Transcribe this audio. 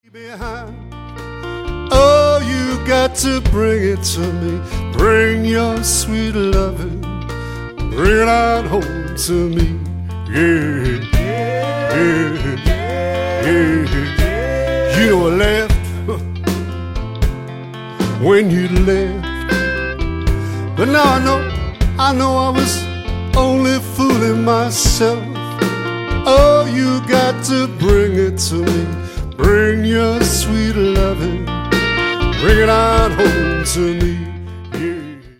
Behind. Oh, you got to bring it to me. Bring your sweet loving. Bring it on home to me. Yeah, yeah, yeah. You know I laughed when you left, but now I know I was only fooling myself. Oh, you got to bring it to me. Bring your sweet loving, bring it on home to me.